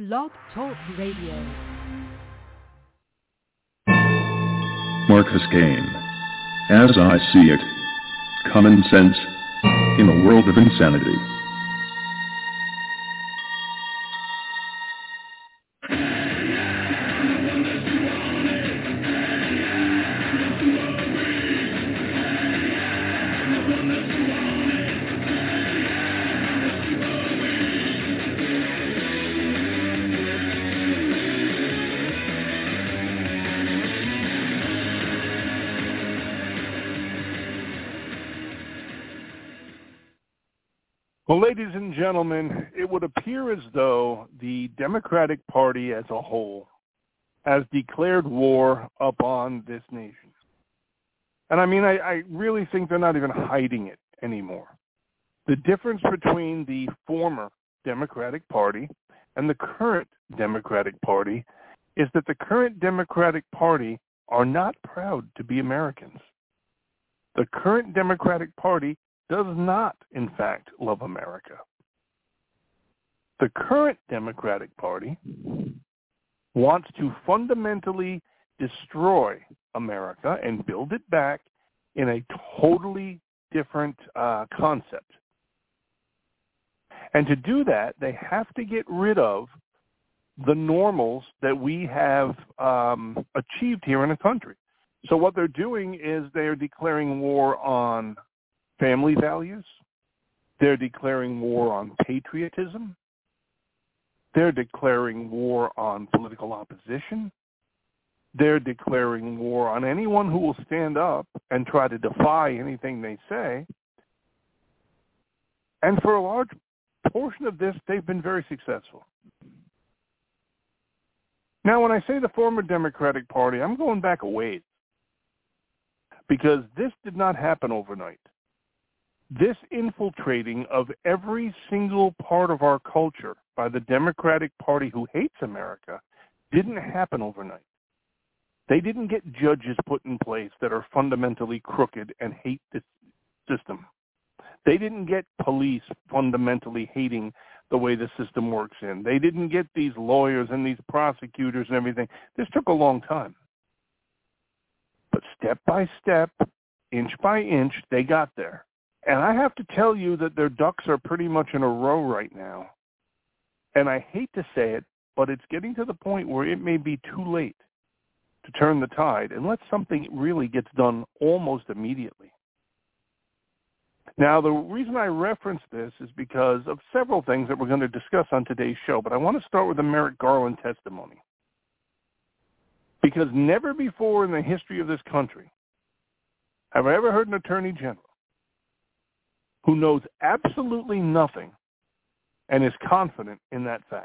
Blog Talk Radio. Marcus Kane. As I see it. Common sense. In a world of insanity. Well, ladies and gentlemen, it would appear as though the Democratic Party as a whole has declared war upon this nation. And I mean, I really think they're not even hiding it anymore. The difference between the former Democratic Party and the current Democratic Party is that the current Democratic Party are not proud to be Americans. The current Democratic Party does not, in fact, love America. The current Democratic Party wants to fundamentally destroy America and build it back in a totally different concept. And to do that, they have to get rid of the normals that we have achieved here in the country. So what they're doing is they're declaring war on family values. They're declaring war on patriotism. They're declaring war on political opposition. They're declaring war on anyone who will stand up and try to defy anything they say. And for a large portion of this, they've been very successful. Now, when I say the former Democratic Party, I'm going back a ways, because this did not happen overnight. This infiltrating of every single part of our culture by the Democratic Party who hates America didn't happen overnight. They didn't get judges put in place that are fundamentally crooked and hate this system. They didn't get police fundamentally hating the way the system works in. They didn't get these lawyers and these prosecutors and everything. This took a long time. But step by step, inch by inch, they got there. And I have to tell you that their ducks are pretty much in a row right now. And I hate to say it, but it's getting to the point where it may be too late to turn the tide unless something really gets done almost immediately. Now, the reason I reference this is because of several things that we're going to discuss on today's show, but I want to start with the Merrick Garland testimony. Because never before in the history of this country have I ever heard an attorney general who knows absolutely nothing and is confident in that fact.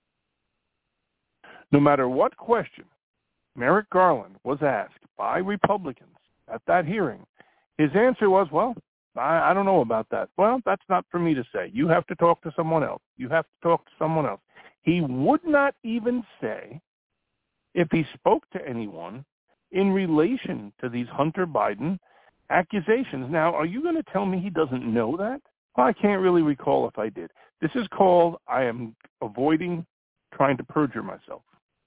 No matter what question Merrick Garland was asked by Republicans at that hearing, his answer was, well, I don't know about that. Well, that's not for me to say. You have to talk to someone else. You have to talk to someone else. He would not even say, if he spoke to anyone in relation to these Hunter Biden accusations. Now, are you going to tell me he doesn't know that? Well, I can't really recall if I did. This is called I am avoiding trying to perjure myself.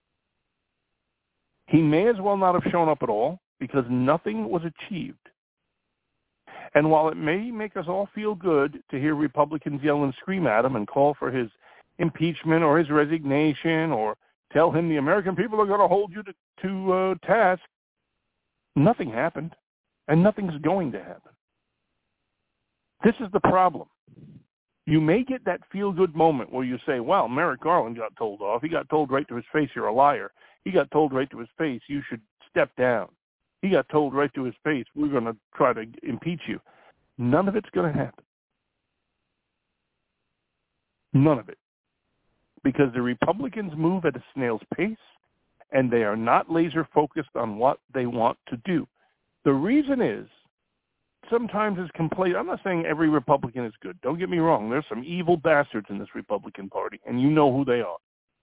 He may as well not have shown up at all because nothing was achieved. And while it may make us all feel good to hear Republicans yell and scream at him and call for his impeachment or his resignation or tell him the American people are going to hold you to task, nothing happened. And nothing's going to happen. This is the problem. You may get that feel-good moment where you say, well, Merrick Garland got told off. He got told right to his face, you're a liar. He got told right to his face, you should step down. He got told right to his face, we're going to try to impeach you. None of it's going to happen. None of it. Because the Republicans move at a snail's pace, and they are not laser-focused on what they want to do. The reason is sometimes it's complete. I'm not saying every Republican is good. Don't get me wrong. There's some evil bastards in this Republican Party, and you know who they are.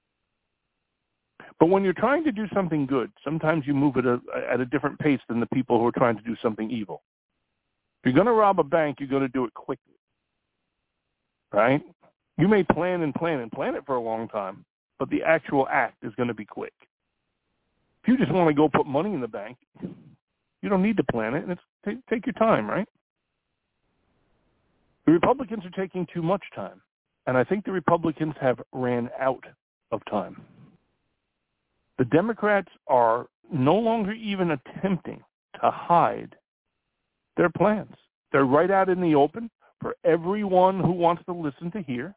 But when you're trying to do something good, sometimes you move at a different pace than the people who are trying to do something evil. If you're going to rob a bank, you're going to do it quickly, right? You may plan and plan and plan it for a long time, but the actual act is going to be quick. If you just want to go put money in the bank, you don't need to plan it, and take your time, right? The Republicans are taking too much time, and I think the Republicans have ran out of time. The Democrats are no longer even attempting to hide their plans. They're right out in the open for everyone who wants to listen to hear,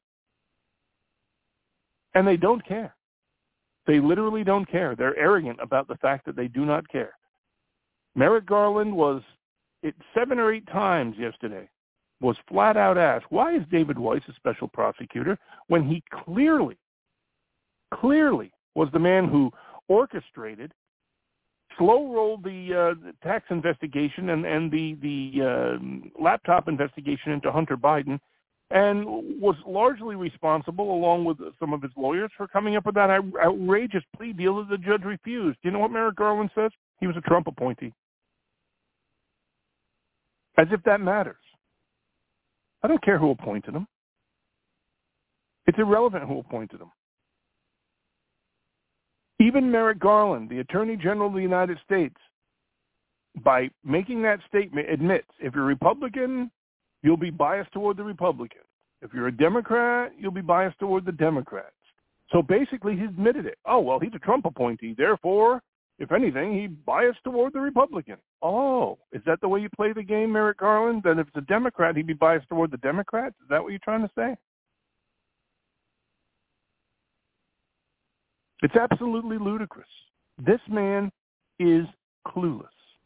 and they don't care. They literally don't care. They're arrogant about the fact that they do not care. Merrick Garland was 7 or 8 times yesterday, was flat out asked, why is David Weiss a special prosecutor when he clearly was the man who orchestrated, slow-rolled the tax investigation and the laptop investigation into Hunter Biden, and was largely responsible, along with some of his lawyers, for coming up with that outrageous plea deal that the judge refused. Do you know what Merrick Garland says? He was a Trump appointee. As if that matters. I don't care who appointed him. It's irrelevant who appointed him. Even Merrick Garland, the Attorney General of the United States, by making that statement, admits if you're a Republican, you'll be biased toward the Republicans. If you're a Democrat, you'll be biased toward the Democrats. So basically, he admitted it. Oh, well, he's a Trump appointee. Therefore, if anything, he's biased toward the Republican. Oh, is that the way you play the game, Merrick Garland? Then if it's a Democrat, he'd be biased toward the Democrats? Is that what you're trying to say? It's absolutely ludicrous. This man is clueless.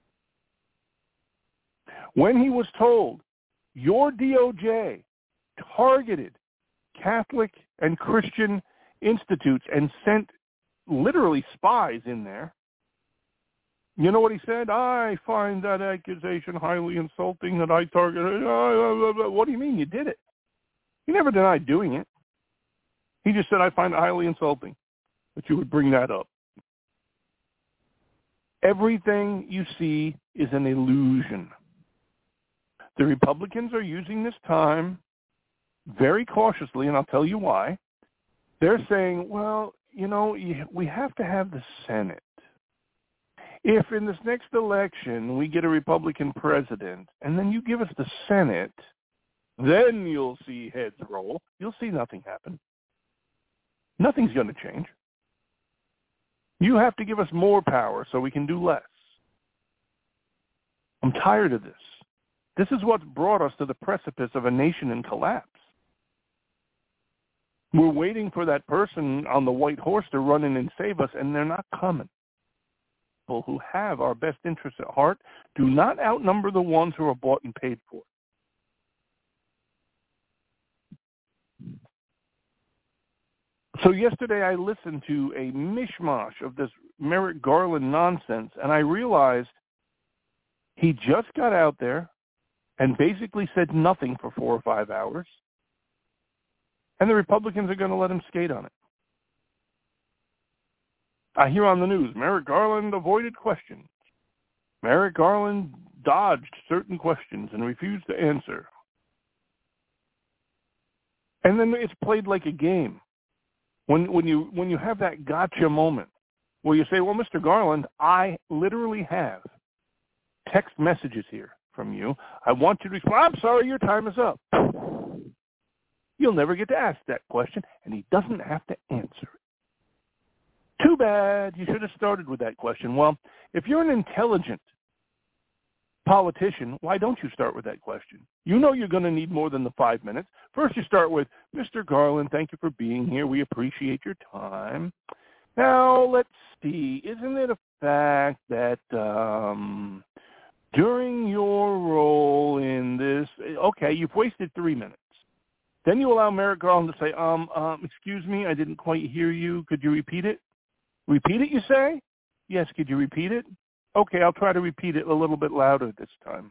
When he was told, your DOJ targeted Catholic and Christian institutes and sent literally spies in there, you know what he said? I find that accusation highly insulting that I targeted. What do you mean you did it? He never denied doing it. He just said, I find it highly insulting that you would bring that up. Everything you see is an illusion. The Republicans are using this time very cautiously, and I'll tell you why. They're saying, well, you know, we have to have the Senate. If in this next election we get a Republican president and then you give us the Senate, then you'll see heads roll. You'll see nothing happen. Nothing's going to change. You have to give us more power so we can do less. I'm tired of this. This is what's brought us to the precipice of a nation in collapse. We're waiting for that person on the white horse to run in and save us, and they're not coming. People who have our best interests at heart do not outnumber the ones who are bought and paid for. So yesterday I listened to a mishmash of this Merrick Garland nonsense, and I realized he just got out there and basically said nothing for 4 or 5 hours, and the Republicans are going to let him skate on it. I hear on the news, Merrick Garland avoided questions. Merrick Garland dodged certain questions and refused to answer. And then it's played like a game. When you have that gotcha moment where you say, well, Mr. Garland, I literally have text messages here from you. I want you to respond. I'm sorry, your time is up. You'll never get to ask that question, and he doesn't have to answer it. Too bad. You should have started with that question. Well, if you're an intelligent politician, why don't you start with that question? You know you're going to need more than the 5 minutes. First you start with, Mr. Garland, thank you for being here. We appreciate your time. Now, let's see. Isn't it a fact that during your role in this, okay, you've wasted 3 minutes. Then you allow Merrick Garland to say, excuse me, I didn't quite hear you. Could you repeat it? Repeat it, you say? Yes, could you repeat it? Okay, I'll try to repeat it a little bit louder this time.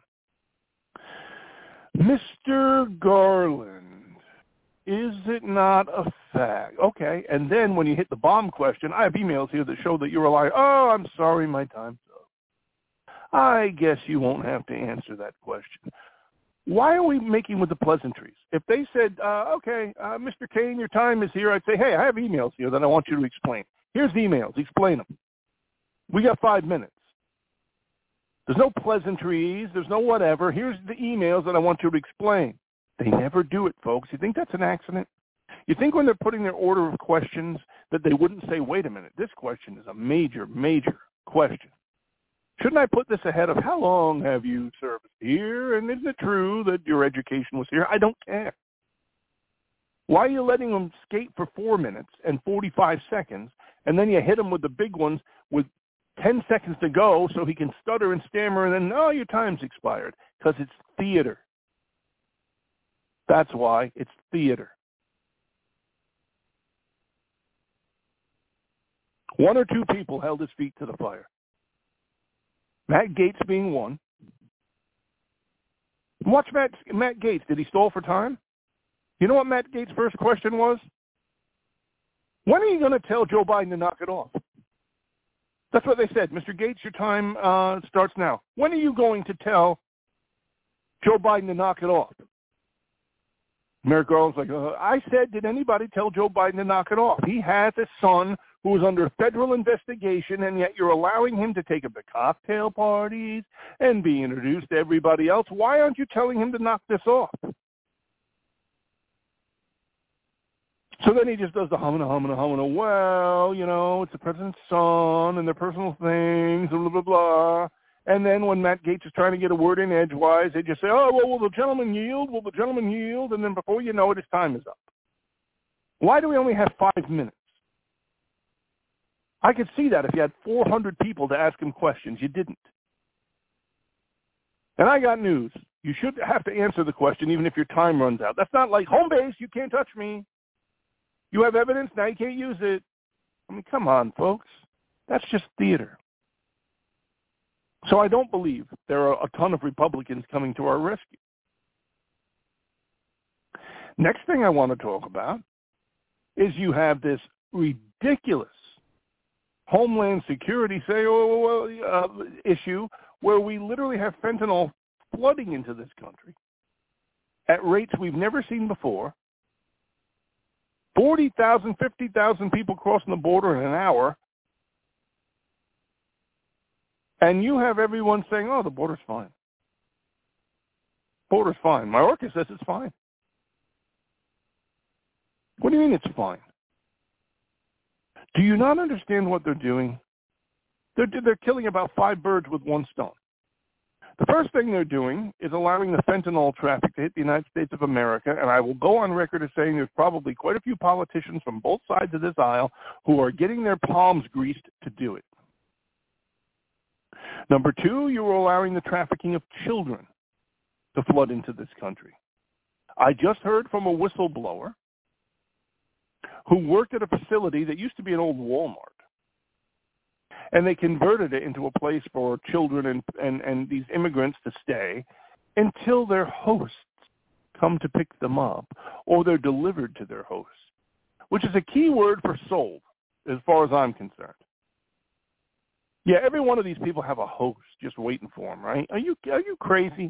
Mr. Garland, is it not a fact? Okay, and then when you hit the bomb question, I have emails here that show that you're a liar. Oh, I'm sorry, my time's up. I guess you won't have to answer that question. Why are we making with the pleasantries? If they said, okay, Mr. Kane, your time is here, I'd say, hey, I have emails here that I want you to explain. Here's the emails. Explain them. We got 5 minutes. There's no pleasantries. There's no whatever. Here's the emails that I want you to explain. They never do it, folks. You think that's an accident? You think when they're putting their order of questions that they wouldn't say, wait a minute, this question is a major, major question. Shouldn't I put this ahead of how long have you served here? And isn't it true that your education was here? I don't care. Why are you letting them skate for 4 minutes and 45 seconds, and then you hit them with the big ones with 10 seconds to go so he can stutter and stammer, and then, oh, your time's expired? Because it's theater. That's why it's theater. One or two people held his feet to the fire. Matt Gaetz being one. Watch Matt Gaetz. Did he stall for time? You know what Matt Gaetz' first question was? When are you going to tell Joe Biden to knock it off? That's what they said. Mr. Gaetz, your time starts now. When are you going to tell Joe Biden to knock it off? Merrick Garland's like, I said, did anybody tell Joe Biden to knock it off? He has a son who is under federal investigation, and yet you're allowing him to take him to cocktail parties and be introduced to everybody else. Why aren't you telling him to knock this off? So then he just does the humming. Well, you know, it's the president's son and their personal things, blah, blah, blah. And then when Matt Gaetz is trying to get a word in edgewise, they just say, oh, well, will the gentleman yield? Will the gentleman yield? And then before you know it, his time is up. Why do we only have 5 minutes? I could see that if you had 400 people to ask him questions. You didn't. And I got news. You should have to answer the question even if your time runs out. That's not like home base, you can't touch me. You have evidence, now you can't use it. I mean, come on, folks. That's just theater. So I don't believe there are a ton of Republicans coming to our rescue. Next thing I want to talk about is you have this ridiculous Homeland Security issue where we literally have fentanyl flooding into this country at rates we've never seen before. 40,000, 50,000 people crossing the border in an hour. And you have everyone saying, oh, the border's fine. Border's fine. Mayorkas says it's fine. What do you mean it's fine? Do you not understand what they're doing? They're killing about 5 birds with one stone. The first thing they're doing is allowing the fentanyl traffic to hit the United States of America, and I will go on record as saying there's probably quite a few politicians from both sides of this aisle who are getting their palms greased to do it. Number 2, you are allowing the trafficking of children to flood into this country. I just heard from a whistleblower who worked at a facility that used to be an old Walmart, and they converted it into a place for children and these immigrants to stay until their hosts come to pick them up or they're delivered to their hosts, which is a key word for sold as far as I'm concerned. Yeah, every one of these people have a host just waiting for them, right? Are you crazy?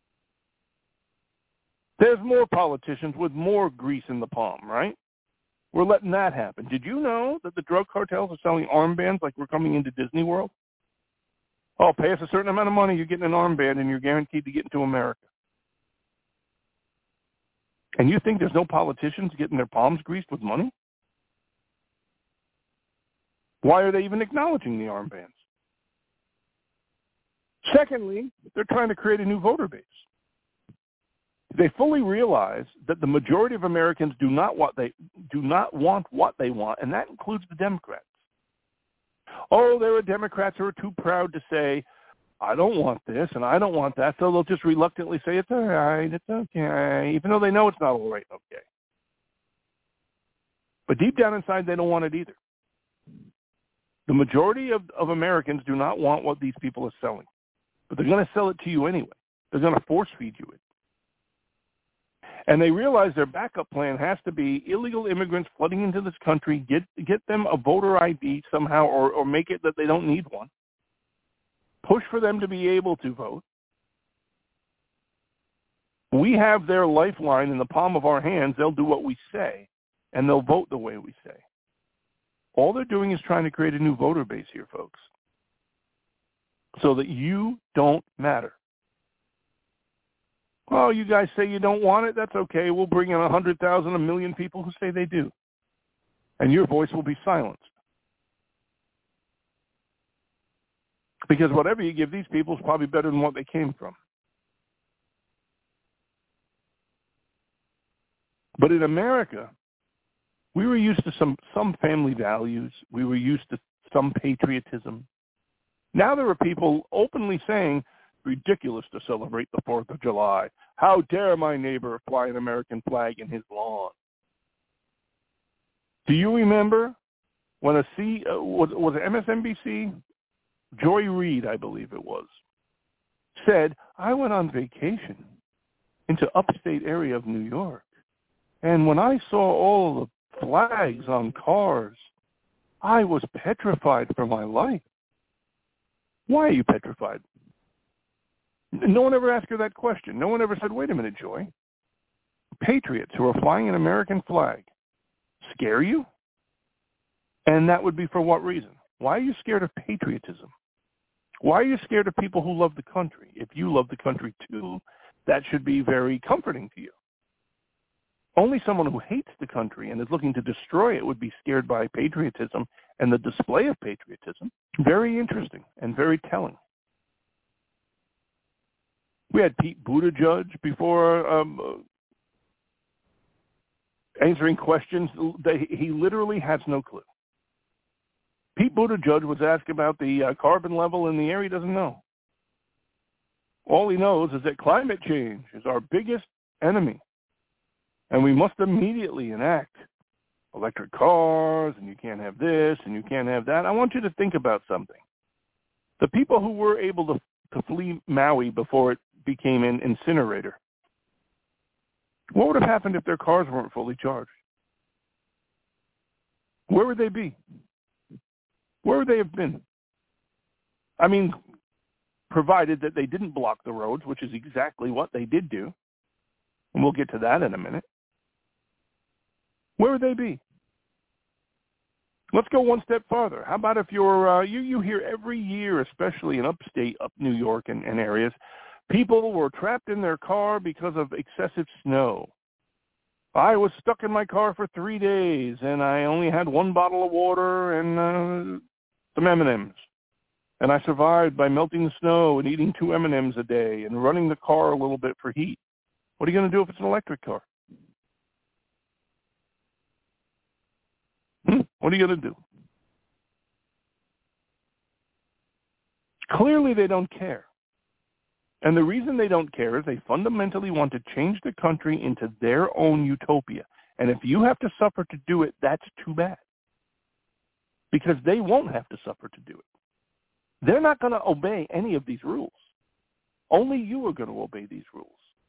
There's more politicians with more grease in the palm, right? We're letting that happen. Did you know that the drug cartels are selling armbands like we're coming into Disney World? Oh, pay us a certain amount of money, you're getting an armband, and you're guaranteed to get into America. And you think there's no politicians getting their palms greased with money? Why are they even acknowledging the armbands? Secondly, they're trying to create a new voter base. They fully realize that the majority of Americans do not want what they want, and that includes the Democrats. Oh, there are Democrats who are too proud to say, I don't want this and I don't want that, so they'll just reluctantly say, it's all right, it's okay, even though they know it's not all right and okay. But deep down inside, they don't want it either. The majority of Americans do not want what these people are selling, but they're going to sell it to you anyway. They're going to force feed you it. And they realize their backup plan has to be illegal immigrants flooding into this country, get them a voter ID somehow or make it that they don't need one, push for them to be able to vote, We have their lifeline in the palm of our hands. They'll do what we say, and they'll vote the way we say. All they're doing is trying to create a new voter base here, folks, so that you don't matter. Well, you guys say you don't want it. That's okay. We'll bring in 100,000, 1 million people who say they do. And your voice will be silenced. Because whatever you give these people is probably better than what they came from. But in America, we were used to some family values. We were used to some patriotism. Now there are people openly saying, ridiculous to celebrate the 4th of July. How dare my neighbor fly an American flag in his lawn? Do you remember when was it MSNBC? Joy Reid, I believe it was, said, I went on vacation into upstate area of New York, and when I saw all the flags on cars, I was petrified for my life. Why are you petrified? No one ever asked her that question. No one ever said, wait a minute, Joy. Patriots who are flying an American flag scare you? And that would be for what reason? Why are you scared of patriotism? Why are you scared of people who love the country? If you love the country too, that should be very comforting to you. Only someone who hates the country and is looking to destroy it would be scared by patriotism and the display of patriotism. Very interesting and very telling. We had Pete Buttigieg before answering questions. He literally has no clue. Pete Buttigieg was asked about the carbon level in the air. He doesn't know. All he knows is that climate change is our biggest enemy, and we must immediately enact electric cars, and you can't have this, and you can't have that. I want you to think about something. The people who were able to flee Maui before it became an incinerator, what would have happened if their cars weren't fully charged? Where would they be? Where would they have been? I mean, provided that they didn't block the roads, which is exactly what they did do. And we'll get to that in a minute. Where would they be? Let's go one step farther. How about if you're, you hear every year, especially in upstate, up New York and areas, people were trapped in their car because of excessive snow. I was stuck in my car for 3 days, and I only had 1 bottle of water and some M&Ms. And I survived by melting the snow and eating 2 M&Ms a day and running the car a little bit for heat. What are you going to do if it's an electric car? What are you going to do? Clearly they don't care. And the reason they don't care is they fundamentally want to change the country into their own utopia. And if you have to suffer to do it, that's too bad. Because they won't have to suffer to do it. They're not going to obey any of these rules. Only you are going to obey these rules.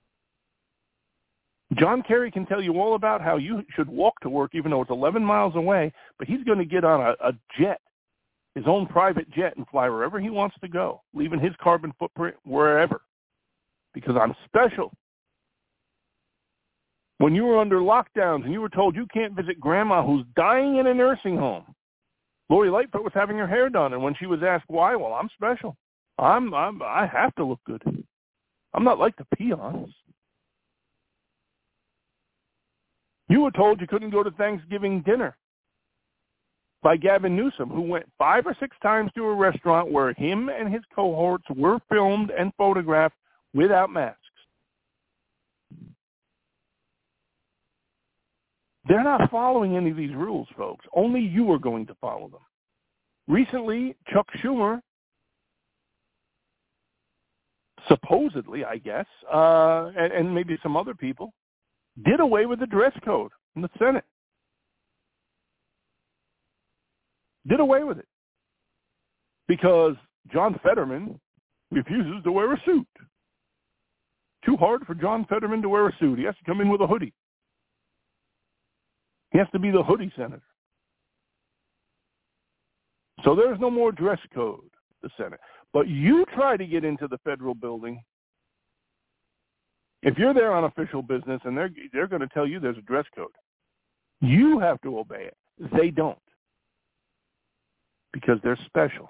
John Kerry can tell you all about how you should walk to work even though it's 11 miles away, but he's going to get on a jet, his own private jet, and fly wherever he wants to go, leaving his carbon footprint wherever, because I'm special. When you were under lockdowns and you were told you can't visit grandma who's dying in a nursing home, Lori Lightfoot was having her hair done, and when she was asked why, well, I'm special. I have to look good. I'm not like the peons. You were told you couldn't go to Thanksgiving dinner by Gavin Newsom, who went 5 or 6 times to a restaurant where him and his cohorts were filmed and photographed without masks. They're not following any of these rules, folks. Only you are going to follow them. Recently, Chuck Schumer, supposedly, I guess, and maybe some other people, did away with the dress code in the Senate. Did away with it. Because John Fetterman refuses to wear a suit. Too hard for John Fetterman to wear a suit. He has to come in with a hoodie. He has to be the hoodie senator. So there's no more dress code, the Senate. But you try to get into the federal building, If you're there on official business and they're going to tell you there's a dress code, you have to obey it. They don't, because they're special.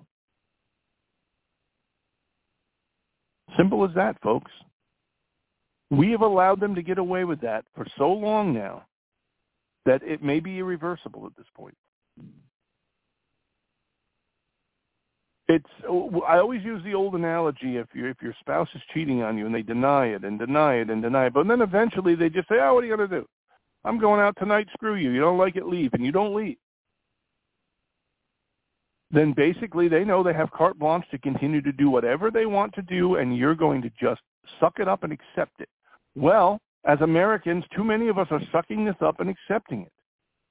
Simple as that, folks. We have allowed them to get away with that for so long now that it may be irreversible at this point. I always use the old analogy, if your spouse is cheating on you and they deny it and deny it and deny it, but then eventually they just say, oh, what are you going to do? I'm going out tonight, screw you. You don't like it, leave. And you don't leave. Then basically they know they have carte blanche to continue to do whatever they want to do, and you're going to just suck it up and accept it. Well, as Americans, too many of us are sucking this up and accepting it.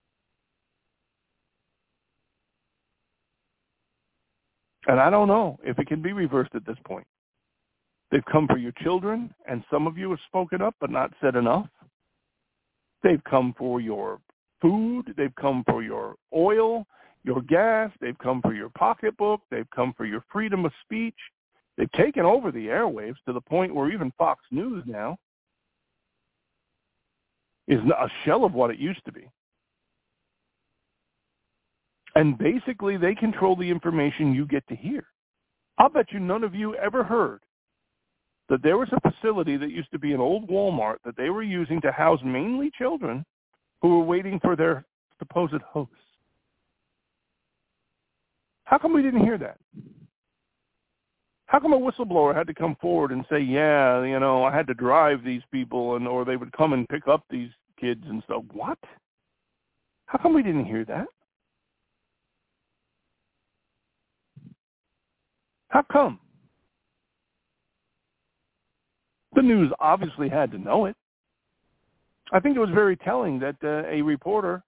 And I don't know if it can be reversed at this point. They've come for your children, and some of you have spoken up but not said enough. They've come for your food. They've come for your oil, your gas. They've come for your pocketbook. They've come for your freedom of speech. They've taken over the airwaves to the point where even Fox News now is a shell of what it used to be. And basically, they control the information you get to hear. I'll bet you none of you ever heard that there was a facility that used to be an old Walmart that they were using to house mainly children who were waiting for their supposed hosts. How come we didn't hear that? How come a whistleblower had to come forward and say, yeah, you know, I had to drive these people, or they would come and pick up these kids and stuff? What? How come we didn't hear that? How come? The news obviously had to know it. I think it was very telling that a reporter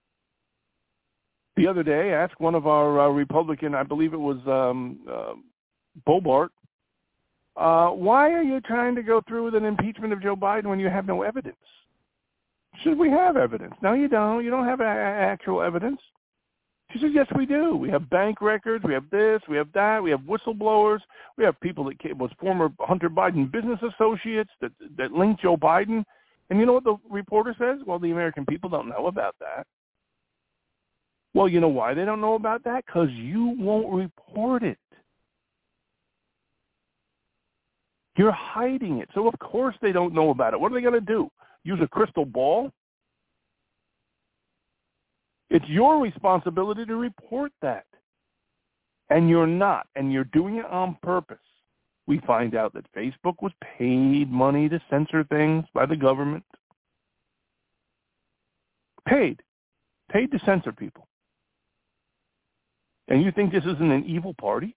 the other day asked one of our Republican, I believe it was Bobart, why are you trying to go through with an impeachment of Joe Biden when you have no evidence? Should we have evidence? No, you don't. You don't have actual evidence. She says, yes, we do. We have bank records. We have this. We have that. We have whistleblowers. We have people that was former Hunter Biden business associates that linked Joe Biden. And you know what the reporter says? Well, the American people don't know about that. Well, you know why they don't know about that? Because you won't report it. You're hiding it. So, of course, they don't know about it. What are they going to do? Use a crystal ball? It's your responsibility to report that. And you're not. And you're doing it on purpose. We find out that Facebook was paid money to censor things by the government. Paid to censor people. And you think this isn't an evil party?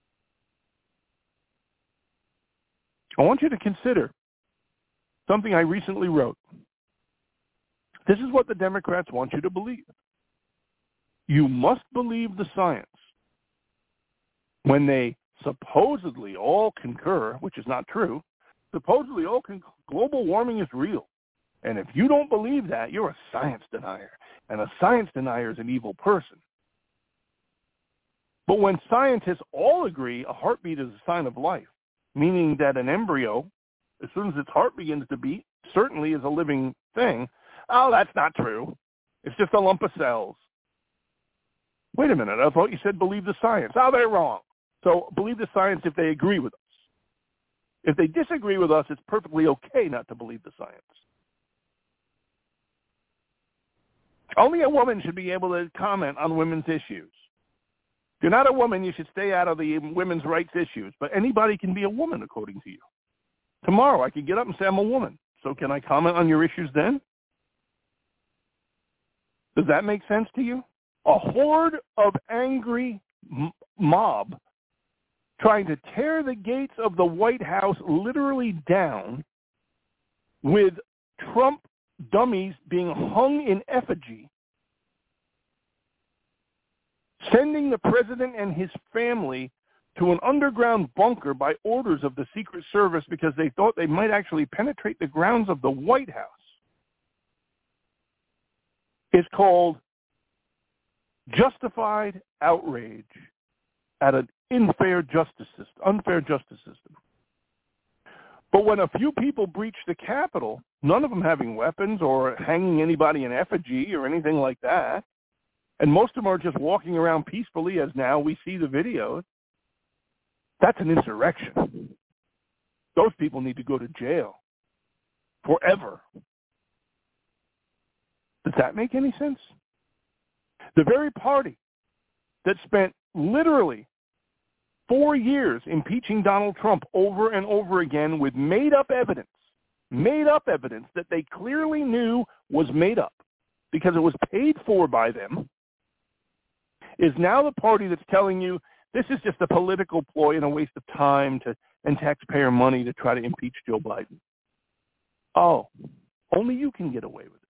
I want you to consider something I recently wrote. This is what the Democrats want you to believe. You must believe the science when they supposedly all concur, which is not true, supposedly all global warming is real. And if you don't believe that, you're a science denier. And a science denier is an evil person. But when scientists all agree a heartbeat is a sign of life, meaning that an embryo, as soon as its heart begins to beat, certainly is a living thing, oh, that's not true. It's just a lump of cells. Wait a minute, I thought you said believe the science. Oh, they're wrong. So believe the science if they agree with us. If they disagree with us, it's perfectly okay not to believe the science. Only a woman should be able to comment on women's issues. If you're not a woman, you should stay out of the women's rights issues. But anybody can be a woman, according to you. Tomorrow, I could get up and say I'm a woman. So can I comment on your issues then? Does that make sense to you? A horde of angry mob trying to tear the gates of the White House literally down, with Trump dummies being hung in effigy, sending the president and his family to an underground bunker by orders of the Secret Service because they thought they might actually penetrate the grounds of the White House. It's called justified outrage at an unfair justice system. But when a few people breach the Capitol, none of them having weapons or hanging anybody in effigy or anything like that, and most of them are just walking around peacefully as now we see the videos, that's an insurrection. Those people need to go to jail forever. Does that make any sense? The very party that spent literally 4 years impeaching Donald Trump over and over again with made-up evidence that they clearly knew was made up because it was paid for by them, is now the party that's telling you this is just a political ploy and a waste of time and taxpayer money to try to impeach Joe Biden. Oh, only you can get away with it.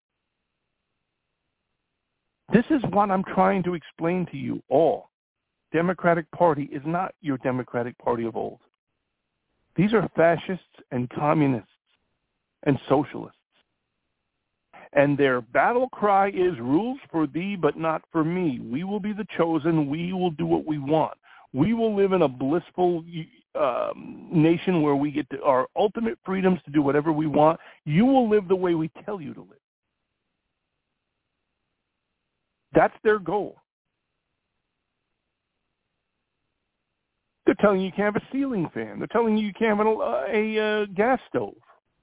This is what I'm trying to explain to you all. Democratic Party is not your Democratic Party of old. These are fascists and communists and socialists. And their battle cry is rules for thee, but not for me. We will be the chosen. We will do what we want. We will live in a blissful nation where we get our ultimate freedoms to do whatever we want. You will live the way we tell you to live. That's their goal. They're telling you can't have a ceiling fan. They're telling you can't have a gas stove.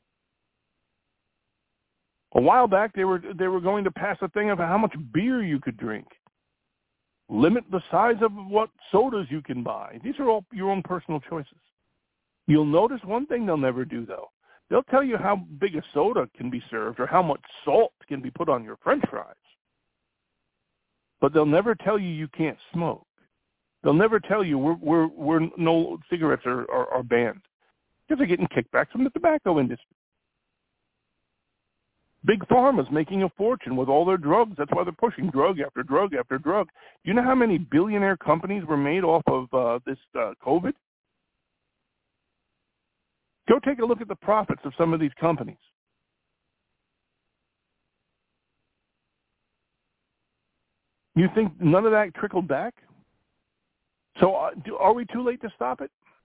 A while back, they were going to pass a thing of how much beer you could drink. Limit the size of what sodas you can buy. These are all your own personal choices. You'll notice one thing they'll never do, though. They'll tell you how big a soda can be served or how much salt can be put on your French fries. But they'll never tell you you can't smoke. They'll never tell you we're no cigarettes are banned because they're getting kickbacks from the tobacco industry. Big Pharma's making a fortune with all their drugs. That's why they're pushing drug after drug after drug. Do you know how many billionaire companies were made off of this COVID? Go take a look at the profits of some of these companies. You think none of that trickled back? So are we too late to stop it?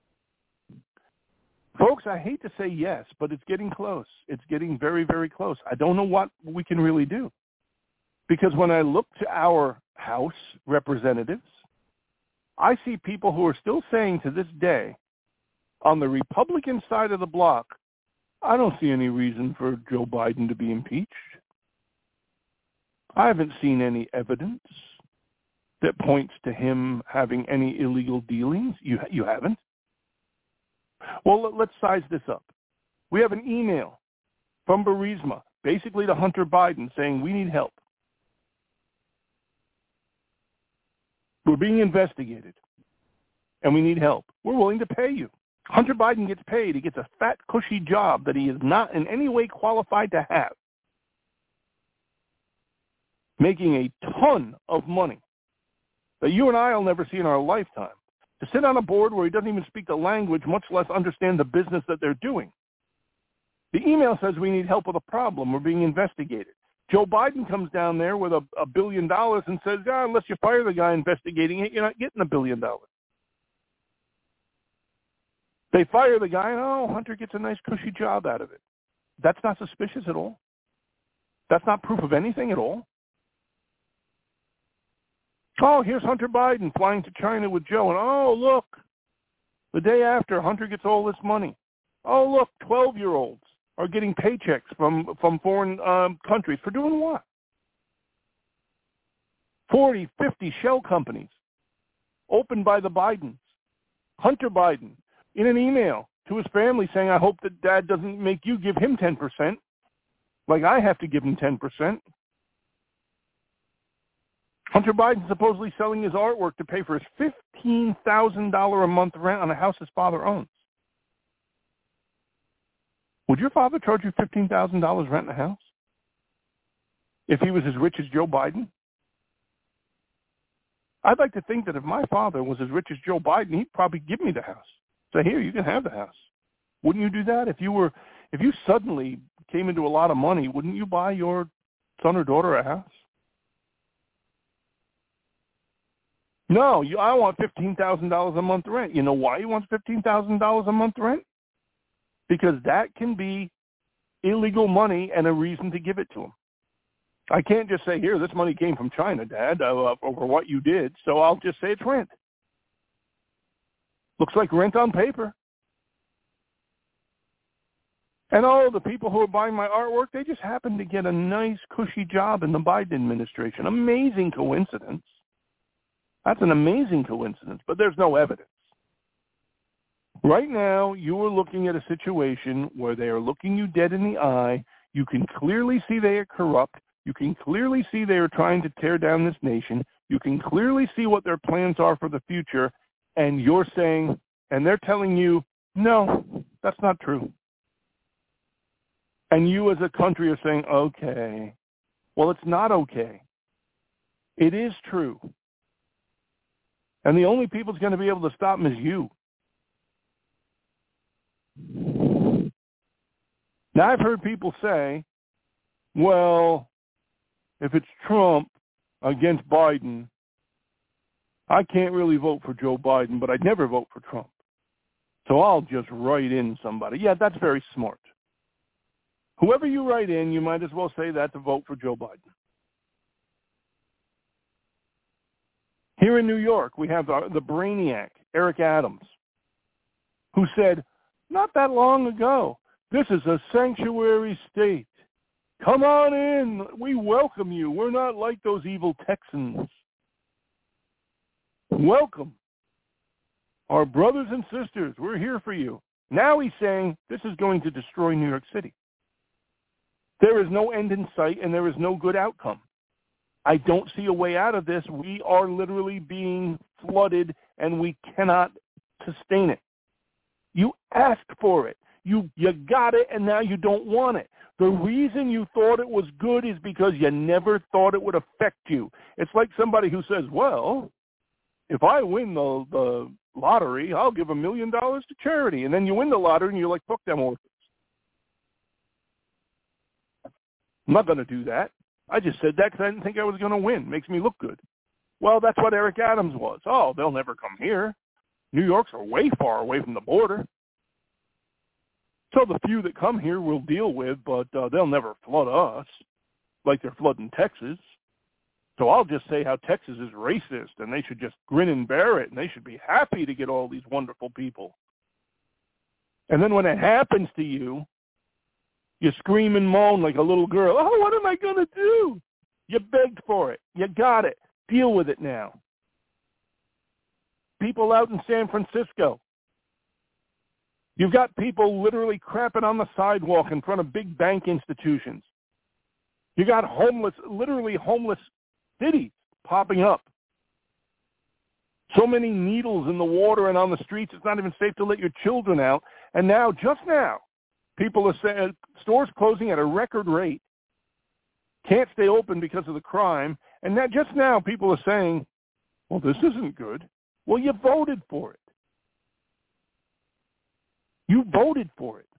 Folks, I hate to say yes, but it's getting close. It's getting very, very close. I don't know what we can really do. Because when I look to our House representatives, I see people who are still saying to this day, on the Republican side of the block, I don't see any reason for Joe Biden to be impeached. I haven't seen any evidence that points to him having any illegal dealings. You haven't? Well, let's size this up. We have an email from Burisma, basically to Hunter Biden, saying we need help. We're being investigated, and we need help. We're willing to pay you. Hunter Biden gets paid. He gets a fat, cushy job that he is not in any way qualified to have, making a ton of money that you and I will never see in our lifetime. To sit on a board where he doesn't even speak the language, much less understand the business that they're doing. The email says we need help with a problem. We're being investigated. Joe Biden comes down there with $1 billion and says, unless you fire the guy investigating it, you're not getting $1 billion. They fire the guy, and Hunter gets a nice cushy job out of it. That's not suspicious at all. That's not proof of anything at all. Oh, here's Hunter Biden flying to China with Joe, and look, the day after, Hunter gets all this money. Oh, look, 12-year-olds are getting paychecks from foreign countries for doing what? 40, 50 shell companies opened by the Bidens. Hunter Biden, in an email to his family saying, I hope that Dad doesn't make you give him 10%, like I have to give him 10%. Hunter Biden supposedly selling his artwork to pay for his $15,000 a month rent on a house his father owns. Would your father charge you $15,000 rent in a house if he was as rich as Joe Biden? I'd like to think that if my father was as rich as Joe Biden, he'd probably give me the house. Say, here, you can have the house. Wouldn't you do that? If you suddenly came into a lot of money, wouldn't you buy your son or daughter a house? No, I want $15,000 a month rent. You know why he wants $15,000 a month rent? because that can be illegal money and a reason to give it to them. I can't just say, here, this money came from China, Dad, over what you did, so I'll just say it's rent. Looks like rent on paper. And all the people who are buying my artwork, they just happen to get a nice, cushy job in the Biden administration. Amazing coincidence. That's an amazing coincidence, but there's no evidence. Right now, you are looking at a situation where they are looking you dead in the eye. You can clearly see they are corrupt. You can clearly see they are trying to tear down this nation. You can clearly see what their plans are for the future. And you're saying, and they're telling you, no, that's not true. And you as a country are saying, okay. Well, it's not okay. It is true. And the only people that's going to be able to stop them is you. Now, I've heard people say, well, if it's Trump against Biden, I can't really vote for Joe Biden, but I'd never vote for Trump. So I'll just write in somebody. Yeah, that's very smart. Whoever you write in, you might as well say that to vote for Joe Biden. Here in New York, we have the brainiac, Eric Adams, who said, not that long ago, this is a sanctuary state. Come on in. We welcome you. We're not like those evil Texans. Welcome. Our brothers and sisters, we're here for you. Now he's saying this is going to destroy New York City. There is no end in sight, and there is no good outcome. I don't see a way out of this. We are literally being flooded, and we cannot sustain it. You asked for it. You got it, and now you don't want it. The reason you thought it was good is because you never thought it would affect you. It's like somebody who says, well, if I win the lottery, I'll give $1 million to charity. And then you win the lottery, and you're like, fuck them orphans. I'm not going to do that. I just said that because I didn't think I was going to win. Makes me look good. Well, that's what Eric Adams was. Oh, they'll never come here. New York's are way far away from the border. So the few that come here we'll deal with, but they'll never flood us like they're flooding Texas. So I'll just say how Texas is racist, and they should just grin and bear it, and they should be happy to get all these wonderful people. And then when it happens to you, you scream and moan like a little girl. Oh, what am I going to do? You begged for it. You got it. Deal with it now. People out in San Francisco. You've got people literally crapping on the sidewalk in front of big bank institutions. You got literally homeless cities popping up. So many needles in the water and on the streets, it's not even safe to let your children out. And now, just now, people are saying stores closing at a record rate, can't stay open because of the crime. And that just now people are saying, well, this isn't good. Well, you voted for it. You voted for it.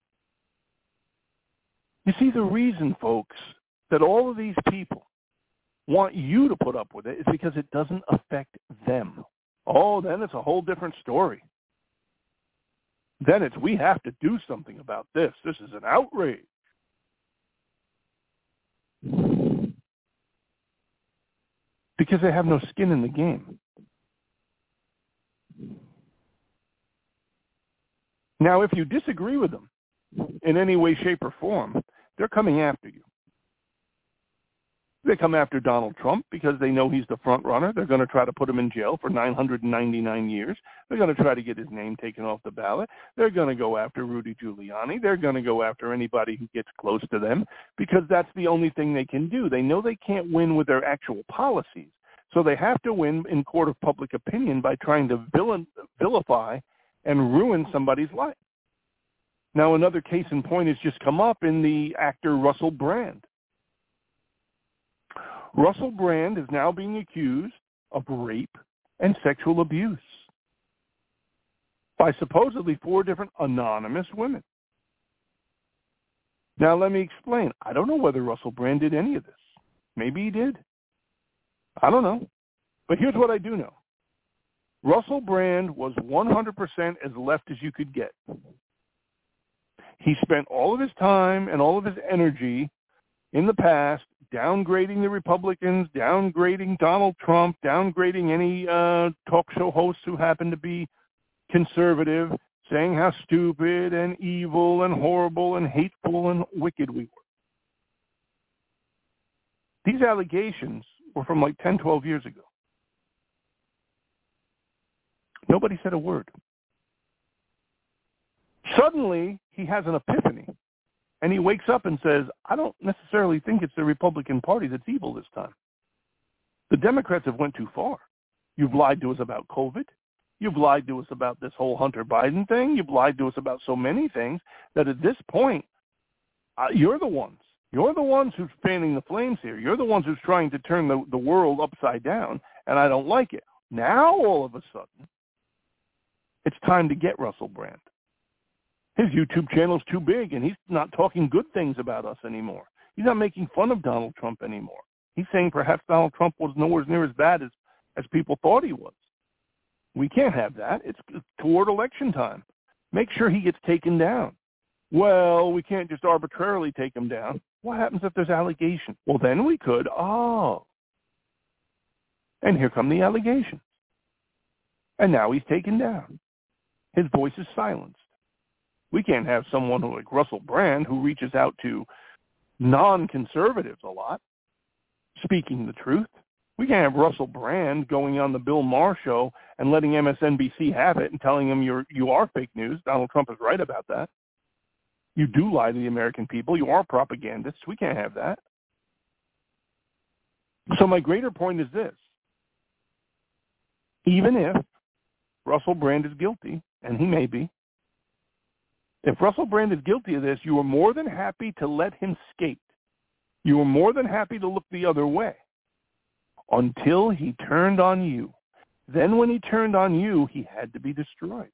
You see, the reason, folks, that all of these people want you to put up with it is because it doesn't affect them. Oh, then it's a whole different story. Then it's, we have to do something about this. This is an outrage. Because they have no skin in the game. Now, if you disagree with them in any way, shape, or form, they're coming after you. They come after Donald Trump because they know he's the front runner. They're going to try to put him in jail for 999 years. They're going to try to get his name taken off the ballot. They're going to go after Rudy Giuliani. They're going to go after anybody who gets close to them because that's the only thing they can do. They know they can't win with their actual policies. So they have to win in court of public opinion by trying to vilify and ruin somebody's life. Now, another case in point has just come up in the actor Russell Brand. Russell Brand is now being accused of rape and sexual abuse by supposedly 4 different anonymous women. Now, let me explain. I don't know whether Russell Brand did any of this. Maybe he did. I don't know. But here's what I do know. Russell Brand was 100% as left as you could get. He spent all of his time and all of his energy in the past downgrading the Republicans, downgrading Donald Trump, downgrading any talk show hosts who happen to be conservative, saying how stupid and evil and horrible and hateful and wicked we were. These allegations were from like 10, 12 years ago. Nobody said a word. Suddenly, he has an epiphany, and he wakes up and says, I don't necessarily think it's the Republican Party that's evil this time. The Democrats have went too far. You've lied to us about COVID. You've lied to us about this whole Hunter Biden thing. You've lied to us about so many things that at this point, you're the ones. You're the ones who's fanning the flames here. You're the ones who's trying to turn the world upside down, and I don't like it. Now, all of a sudden, it's time to get Russell Brand. His YouTube channel's too big, and he's not talking good things about us anymore. He's not making fun of Donald Trump anymore. He's saying perhaps Donald Trump was nowhere near as bad as people thought he was. We can't have that. It's toward election time. Make sure he gets taken down. Well, we can't just arbitrarily take him down. What happens if there's allegations? Well, then we could. Oh. And here come the allegations. And now he's taken down. His voice is silenced. We can't have someone like Russell Brand, who reaches out to non-conservatives a lot, speaking the truth. We can't have Russell Brand going on the Bill Maher show and letting MSNBC have it and telling them you are fake news. Donald Trump is right about that. You do lie to the American people. You are propagandists. We can't have that. So my greater point is this. Even if Russell Brand is guilty, and he may be, if Russell Brand is guilty of this, you are more than happy to let him skate. You are more than happy to look the other way until he turned on you. Then when he turned on you, he had to be destroyed.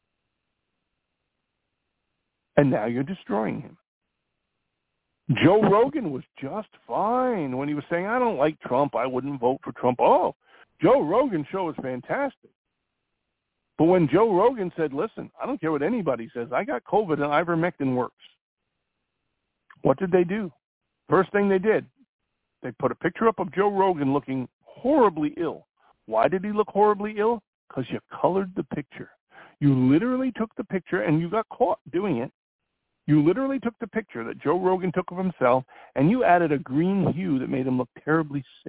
And now you're destroying him. Joe Rogan was just fine when he was saying, I don't like Trump. I wouldn't vote for Trump. Oh, Joe Rogan's show is fantastic. But when Joe Rogan said, listen, I don't care what anybody says. I got COVID and ivermectin works. What did they do? First thing they did, they put a picture up of Joe Rogan looking horribly ill. Why did he look horribly ill? Because you colored the picture. You literally took the picture, and you got caught doing it. You literally took the picture that Joe Rogan took of himself, and you added a green hue that made him look terribly sick.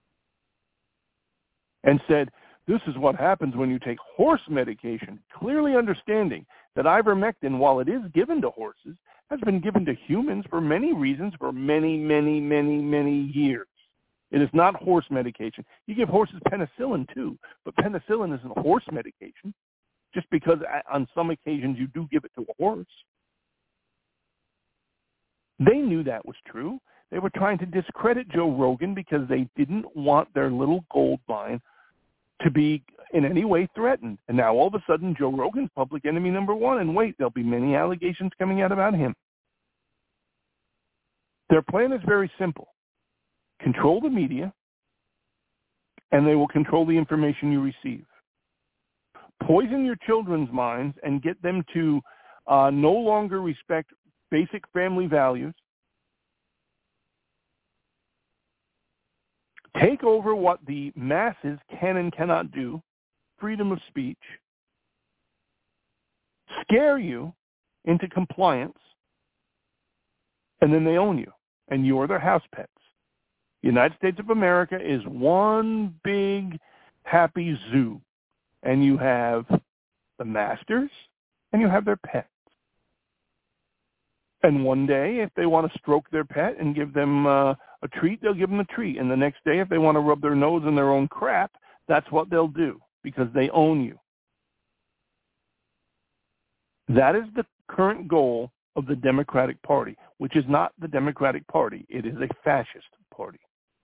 And said, this is what happens when you take horse medication, clearly understanding that ivermectin, while it is given to horses, has been given to humans for many reasons for many, many, many, many years. It is not horse medication. You give horses penicillin too, but penicillin isn't horse medication, just because on some occasions you do give it to a horse. They knew that was true. They were trying to discredit Joe Rogan because they didn't want their little gold mine to be in any way threatened. And now all of a sudden Joe Rogan's public enemy number one, and wait, there'll be many allegations coming out about him. Their plan is very simple. Control the media, and they will control the information you receive. Poison your children's minds and get them to no longer respect basic family values. Take over what the masses can and cannot do, freedom of speech. Scare you into compliance, and then they own you, and you're their house pets. The United States of America is one big happy zoo, and you have the masters, and you have their pets. And one day, if they want to stroke their pet and give them a treat, they'll give them a treat. And the next day, if they want to rub their nose in their own crap, that's what they'll do, because they own you. That is the current goal of the Democratic Party, which is not the Democratic Party. It is a fascist party.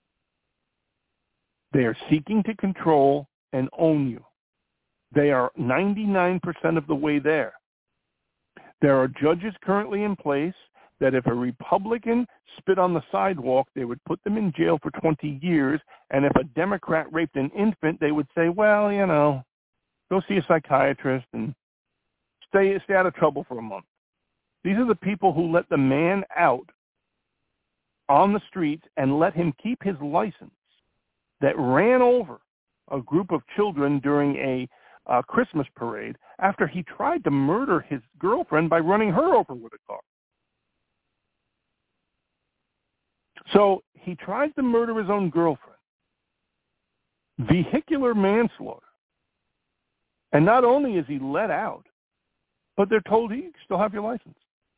They are seeking to control and own you. They are 99% of the way there. There are judges currently in place that if a Republican spit on the sidewalk, they would put them in jail for 20 years. And if a Democrat raped an infant, they would say, well, you know, go see a psychiatrist and stay out of trouble for a month. These are the people who let the man out on the streets and let him keep his license, that ran over a group of children during a Christmas parade after he tried to murder his girlfriend by running her over with a car. So he tries to murder his own girlfriend. Vehicular manslaughter. And not only is he let out, but they're told you still have your license.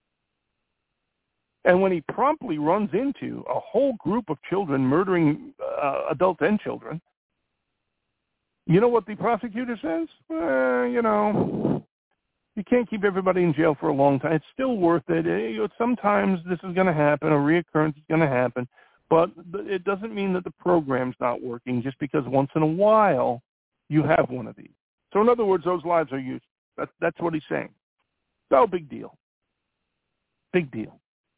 And when he promptly runs into a whole group of children murdering adults and children, you know what the prosecutor says? You can't keep everybody in jail for a long time. It's still worth it. Sometimes this is going to happen. A reoccurrence is going to happen. But it doesn't mean that the program's not working just because once in a while you have one of these. So in other words, those lives are used. That's what he's saying. No big deal. Big deal.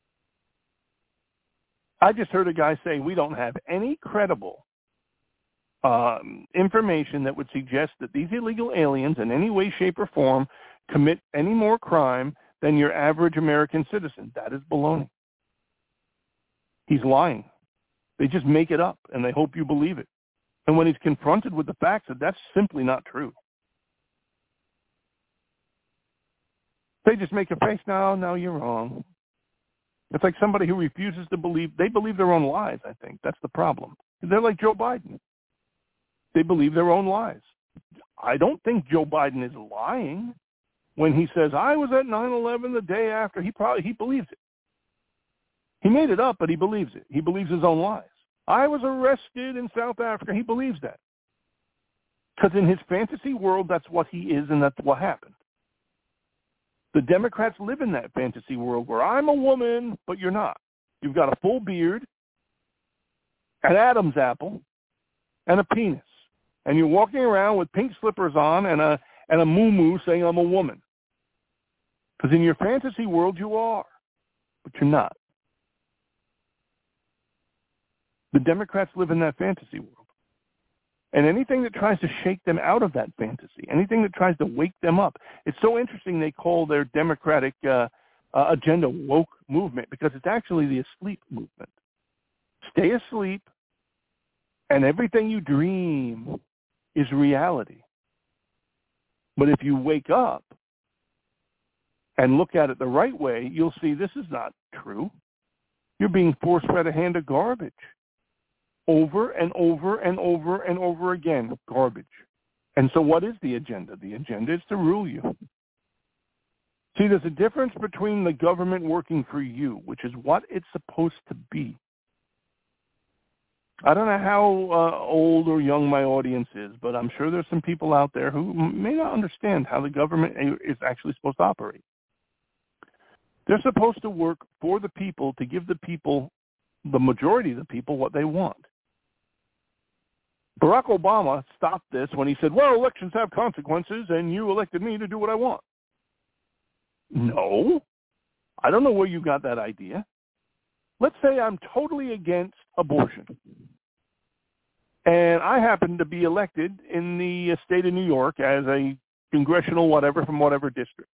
I just heard a guy say we don't have any credible information that would suggest that these illegal aliens in any way, shape, or form commit any more crime than your average American citizen. That is baloney. He's lying. They just make it up, and they hope you believe it. And when he's confronted with the facts, that's simply not true. They just make a face, no, you're wrong. It's like somebody who refuses to believe. They believe their own lies, I think. That's the problem. They're like Joe Biden. They believe their own lies. I don't think Joe Biden is lying when he says, I was at 9/11 the day after. He believes it. He made it up, but he believes it. He believes his own lies. I was arrested in South Africa. He believes that. Because in his fantasy world, that's what he is and that's what happened. The Democrats live in that fantasy world where I'm a woman, but you're not. You've got a full beard, an Adam's apple, and a penis. And you're walking around with pink slippers on and a muumuu saying I'm a woman. Because in your fantasy world you are, but you're not. The Democrats live in that fantasy world. And anything that tries to shake them out of that fantasy, anything that tries to wake them up, it's so interesting they call their Democratic agenda woke movement because it's actually the asleep movement. Stay asleep, and everything you dream is reality. But if you wake up and look at it the right way, you'll see this is not true. You're being force-fed a hand of garbage. Over and over and over and over again, garbage. And so what is the agenda? The agenda is to rule you. See, there's a difference between the government working for you, which is what it's supposed to be. I don't know how old or young my audience is, but I'm sure there's some people out there who may not understand how the government is actually supposed to operate. They're supposed to work for the people to give the people, the majority of the people, what they want. Barack Obama stopped this when he said, well, elections have consequences, and you elected me to do what I want. No. I don't know where you got that idea. Let's say I'm totally against abortion, and I happen to be elected in the state of New York as a congressional whatever from whatever district.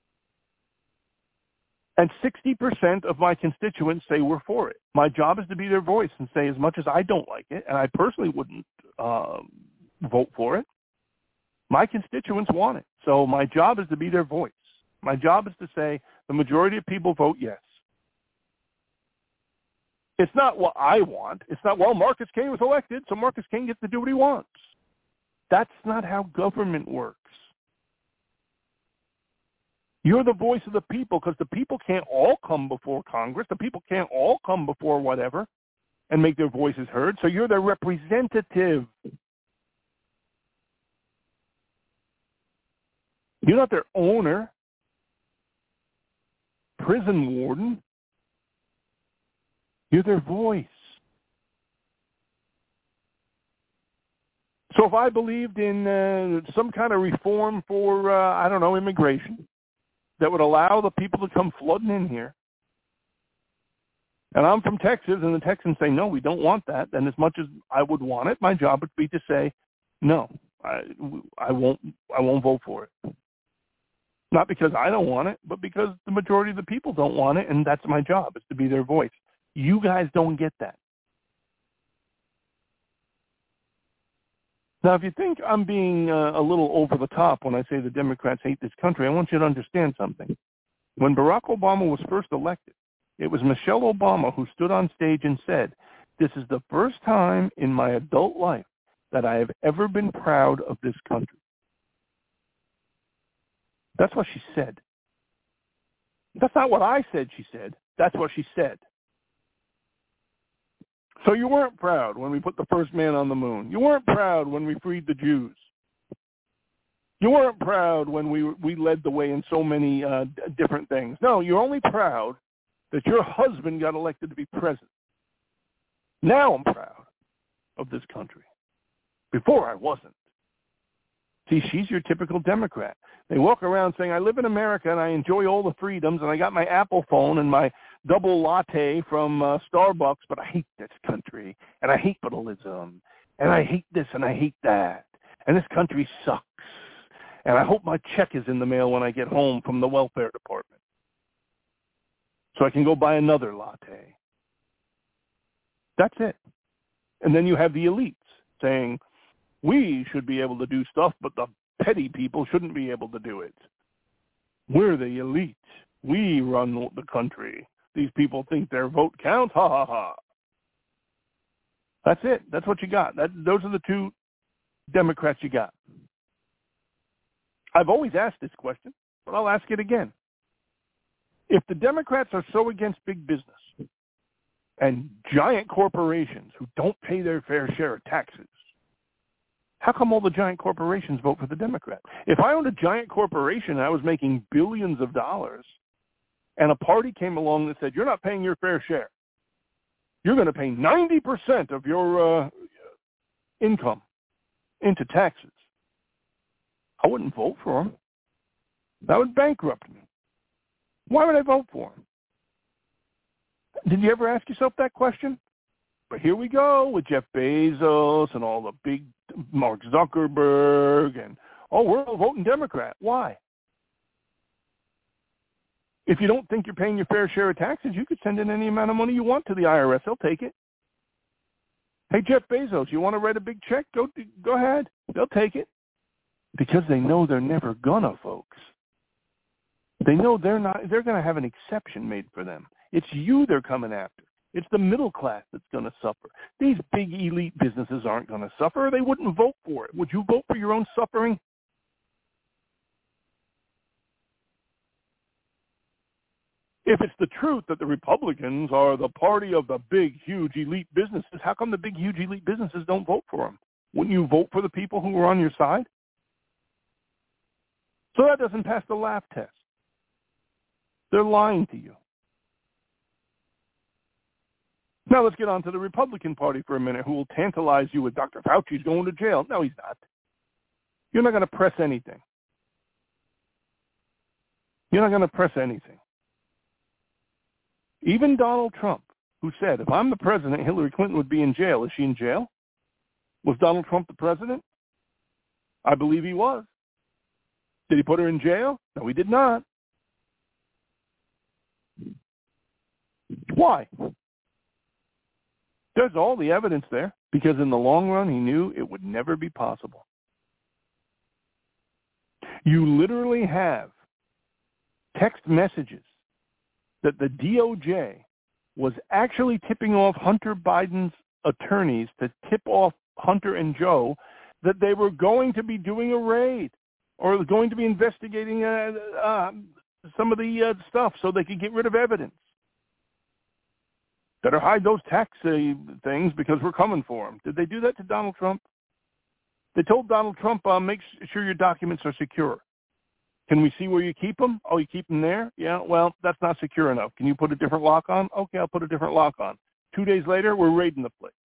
And 60% of my constituents say we're for it. My job is to be their voice and say as much as I don't like it, and I personally wouldn't vote for it, my constituents want it. So my job is to be their voice. My job is to say the majority of people vote yes. It's not what I want. It's not, well, Marcus King was elected, so Marcus King gets to do what he wants. That's not how government works. You're the voice of the people because the people can't all come before Congress. The people can't all come before whatever and make their voices heard. So you're their representative. You're not their owner, prison warden. You're their voice. So if I believed in some kind of reform for, immigration, that would allow the people to come flooding in here, and I'm from Texas, and the Texans say, no, we don't want that, then as much as I would want it, my job would be to say, no, I won't vote for it. Not because I don't want it, but because the majority of the people don't want it, and that's my job, is to be their voice. You guys don't get that. Now, if you think I'm being a little over the top when I say the Democrats hate this country, I want you to understand something. When Barack Obama was first elected, it was Michelle Obama who stood on stage and said, "This is the first time in my adult life that I have ever been proud of this country." That's what she said. That's not what I said she said. That's what she said. So you weren't proud when we put the first man on the moon. You weren't proud when we freed the Jews. You weren't proud when we led the way in so many different things. No, you're only proud that your husband got elected to be president. Now I'm proud of this country. Before I wasn't. See, she's your typical Democrat. They walk around saying, I live in America and I enjoy all the freedoms and I got my Apple phone and my double latte from Starbucks, but I hate this country and I hate capitalism and I hate this and I hate that. And this country sucks. And I hope my check is in the mail when I get home from the welfare department so I can go buy another latte. That's it. And then you have the elites saying, we should be able to do stuff, but the petty people shouldn't be able to do it. We're the elite. We run the country. These people think their vote counts. Ha, ha, ha. That's it. That's what you got. Those are the two Democrats you got. I've always asked this question, but I'll ask it again. If the Democrats are so against big business and giant corporations who don't pay their fair share of taxes, how come all the giant corporations vote for the Democrats? If I owned a giant corporation and I was making billions of dollars and a party came along that said, you're not paying your fair share, you're going to pay 90% of your income into taxes, I wouldn't vote for them. That would bankrupt me. Why would I vote for them? Did you ever ask yourself that question? But here we go with Jeff Bezos and all the big Mark Zuckerberg and, we're all voting Democrat. Why? If you don't think you're paying your fair share of taxes, you could send in any amount of money you want to the IRS. They'll take it. Hey, Jeff Bezos, you want to write a big check? Go ahead. They'll take it. Because they know they're never gonna, folks. They know they're going to have an exception made for them. It's you they're coming after. It's the middle class that's going to suffer. These big elite businesses aren't going to suffer. They wouldn't vote for it. Would you vote for your own suffering? If it's the truth that the Republicans are the party of the big, huge elite businesses, how come the big, huge elite businesses don't vote for them? Wouldn't you vote for the people who are on your side? So that doesn't pass the laugh test. They're lying to you. Now let's get on to the Republican Party for a minute, who will tantalize you with Dr. Fauci's going to jail. No, he's not. You're not going to press anything. You're not going to press anything. Even Donald Trump, who said, if I'm the president, Hillary Clinton would be in jail. Is she in jail? Was Donald Trump the president? I believe he was. Did he put her in jail? No, he did not. Why? There's all the evidence there, because in the long run, he knew it would never be possible. You literally have text messages that the DOJ was actually tipping off Hunter Biden's attorneys to tip off Hunter and Joe that they were going to be doing a raid or going to be investigating some of the stuff so they could get rid of evidence. Better hide those tax things because we're coming for them. Did they do that to Donald Trump? They told Donald Trump, make sure your documents are secure. Can we see where you keep them? Oh, you keep them there? Yeah, well, that's not secure enough. Can you put a different lock on? Okay, I'll put a different lock on. 2 days later, we're raiding the place.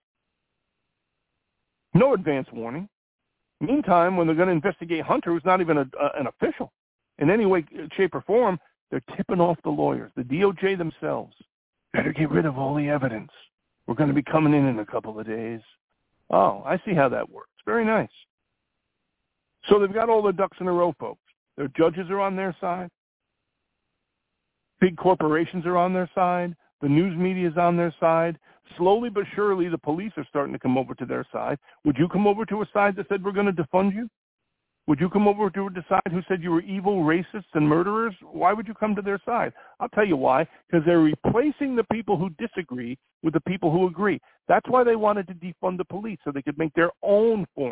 No advance warning. Meantime, when they're going to investigate Hunter, who's not even an official in any way, shape, or form, they're tipping off the lawyers, the DOJ themselves. Better get rid of all the evidence. We're going to be coming in a couple of days. Oh, I see how that works. Very nice. So they've got all the ducks in a row, folks. Their judges are on their side. Big corporations are on their side. The news media is on their side. Slowly but surely, the police are starting to come over to their side. Would you come over to a side that said we're going to defund you? Would you come over to a side who said you were evil, racists, and murderers? Why would you come to their side? I'll tell you why. Because they're replacing the people who disagree with the people who agree. That's why they wanted to defund the police, so they could make their own form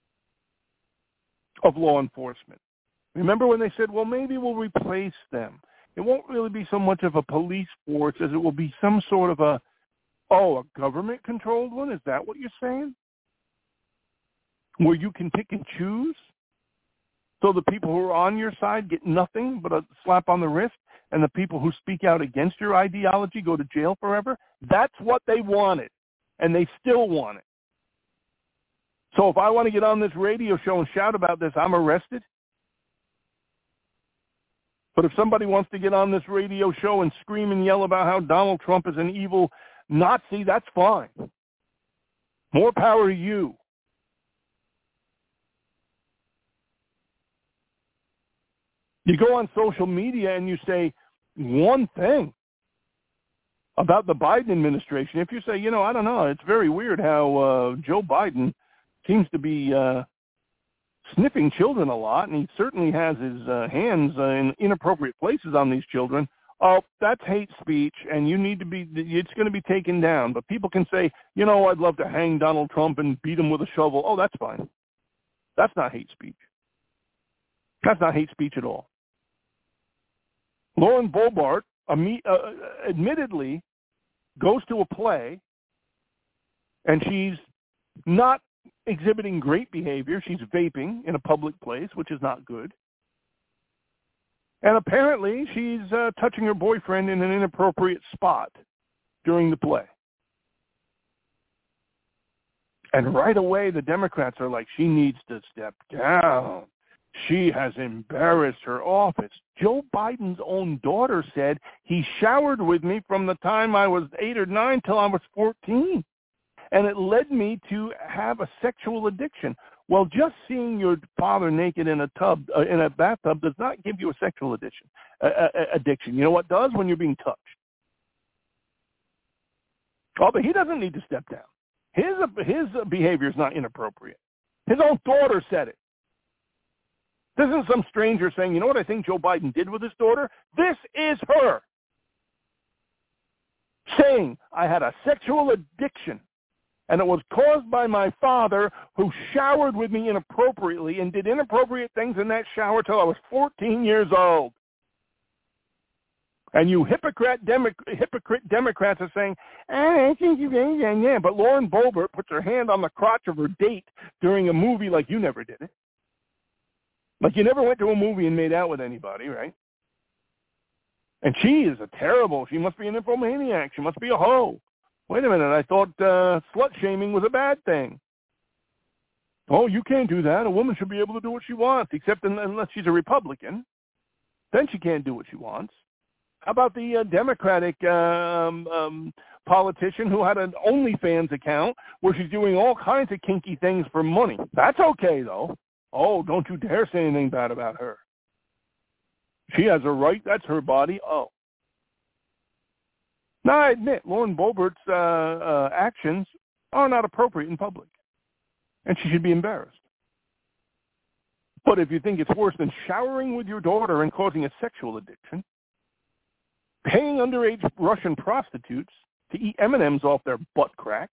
of law enforcement. Remember when they said, well, maybe we'll replace them. It won't really be so much of a police force as it will be some sort of a government-controlled one? Is that what you're saying? Where you can pick and choose? So the people who are on your side get nothing but a slap on the wrist, and the people who speak out against your ideology go to jail forever? That's what they wanted, and they still want it. So if I want to get on this radio show and shout about this, I'm arrested? But if somebody wants to get on this radio show and scream and yell about how Donald Trump is an evil Nazi, that's fine. More power to you. You go on social media and you say one thing about the Biden administration. If you say, I don't know, it's very weird how Joe Biden seems to be sniffing children a lot, and he certainly has his hands in inappropriate places on these children. Oh, that's hate speech, and it's going to be taken down. But people can say, I'd love to hang Donald Trump and beat him with a shovel. Oh, that's fine. That's not hate speech. That's not hate speech at all. Lauren Boebert admittedly goes to a play, and she's not exhibiting great behavior. She's vaping in a public place, which is not good. And apparently she's touching her boyfriend in an inappropriate spot during the play. And right away the Democrats are like, she needs to step down. She has embarrassed her office. Joe Biden's own daughter said he showered with me from the time I was 8 or 9 till I was 14. And it led me to have a sexual addiction. Well, just seeing your father naked in a bathtub does not give you a sexual addiction. You know what does? When you're being touched. Oh, but he doesn't need to step down. His behavior is not inappropriate. His own daughter said it. This isn't some stranger saying, you know what I think Joe Biden did with his daughter? This is her saying, I had a sexual addiction, and it was caused by my father who showered with me inappropriately and did inappropriate things in that shower till I was 14 years old. And you hypocrite Democrats are saying, I think yeah. But Lauren Boebert puts her hand on the crotch of her date during a movie like you never did it. Like you never went to a movie and made out with anybody, right? And she is she must be an infomaniac. She must be a hoe. Wait a minute, I thought slut-shaming was a bad thing. Oh, you can't do that. A woman should be able to do what she wants, except unless she's a Republican. Then she can't do what she wants. How about the Democratic politician who had an OnlyFans account where she's doing all kinds of kinky things for money? That's okay, though. Oh, don't you dare say anything bad about her. She has a right. That's her body. Oh. Now, I admit, Lauren Boebert's actions are not appropriate in public, and she should be embarrassed. But if you think it's worse than showering with your daughter and causing a sexual addiction, paying underage Russian prostitutes to eat M&Ms off their butt crack,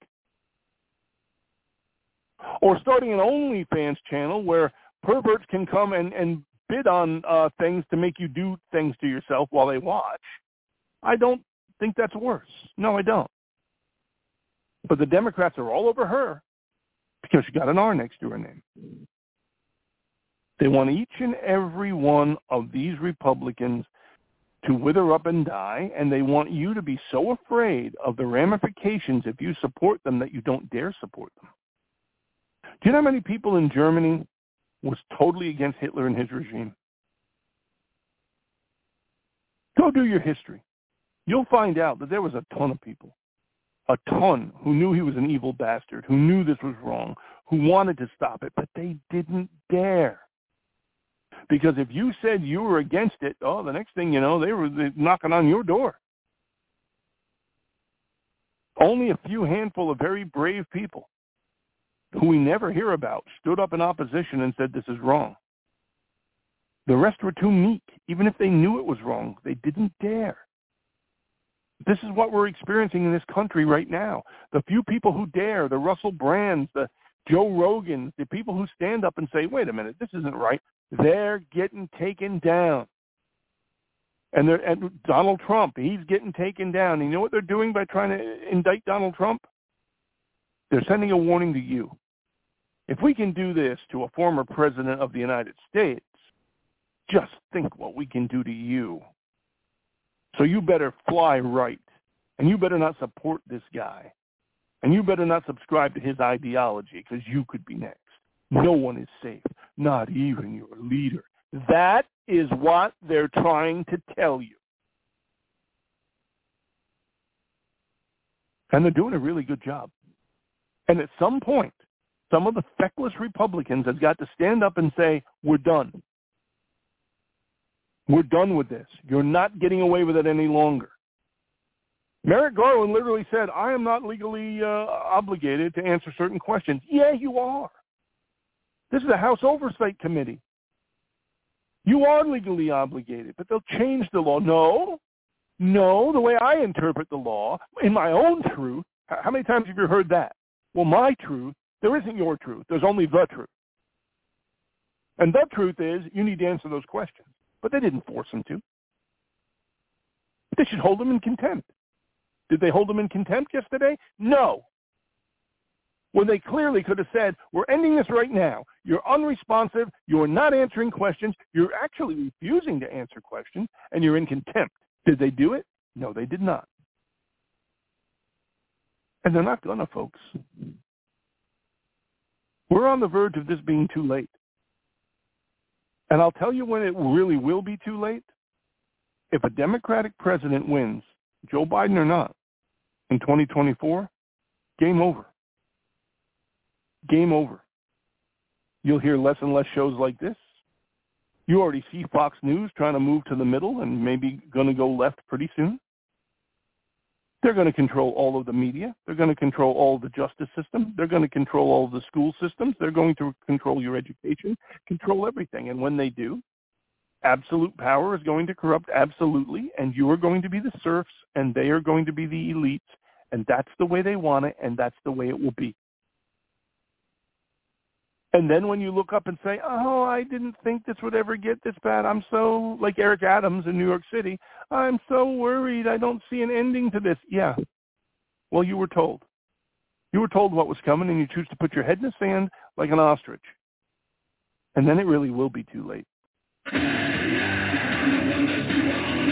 or starting an OnlyFans channel where perverts can come and bid on things to make you do things to yourself while they watch, I don't think that's worse. No, I don't. But the Democrats are all over her because she got an R next to her name. They want each and every one of these Republicans to wither up and die, and they want you to be so afraid of the ramifications if you support them that you don't dare support them. Do you know how many people in Germany was totally against Hitler and his regime? Go do your history. You'll find out that there was a ton of people, a ton, who knew he was an evil bastard, who knew this was wrong, who wanted to stop it, but they didn't dare. Because if you said you were against it, the next thing you know, they were knocking on your door. Only a few handful of very brave people who we never hear about stood up in opposition and said this is wrong. The rest were too meek. Even if they knew it was wrong, they didn't dare. This is what we're experiencing in this country right now. The few people who dare, the Russell Brands, the Joe Rogans, the people who stand up and say, wait a minute, this isn't right, they're getting taken down. And Donald Trump, he's getting taken down. And you know what they're doing by trying to indict Donald Trump? They're sending a warning to you. If we can do this to a former president of the United States, just think what we can do to you. So you better fly right, and you better not support this guy, and you better not subscribe to his ideology, because you could be next. No one is safe, not even your leader. That is what they're trying to tell you. And they're doing a really good job. And at some point, some of the feckless Republicans have got to stand up and say, we're done. We're done with this. You're not getting away with it any longer. Merrick Garland literally said, I am not legally obligated to answer certain questions. Yeah, you are. This is a House Oversight Committee. You are legally obligated, but they'll change the law. No, the way I interpret the law, in my own truth, how many times have you heard that? Well, my truth, there isn't your truth. There's only the truth. And the truth is, you need to answer those questions. But they didn't force them to. They should hold them in contempt. Did they hold them in contempt yesterday? No. When they clearly could have said, we're ending this right now. You're unresponsive. You're not answering questions. You're actually refusing to answer questions, and you're in contempt. Did they do it? No, they did not. And they're not going to, folks. We're on the verge of this being too late. And I'll tell you when it really will be too late. If a Democratic president wins, Joe Biden or not, in 2024, game over. Game over. You'll hear less and less shows like this. You already see Fox News trying to move to the middle and maybe going to go left pretty soon. They're going to control all of the media. They're going to control all of the justice system. They're going to control all of the school systems. They're going to control your education, control everything. And when they do, absolute power is going to corrupt absolutely, and you are going to be the serfs, and they are going to be the elites, and that's the way they want it, and that's the way it will be. And then when you look up and say, oh, I didn't think this would ever get this bad. I'm so, like Eric Adams in New York City, I'm so worried. I don't see an ending to this. Yeah. Well, you were told. You were told what was coming, and you choose to put your head in the sand like an ostrich. And then it really will be too late.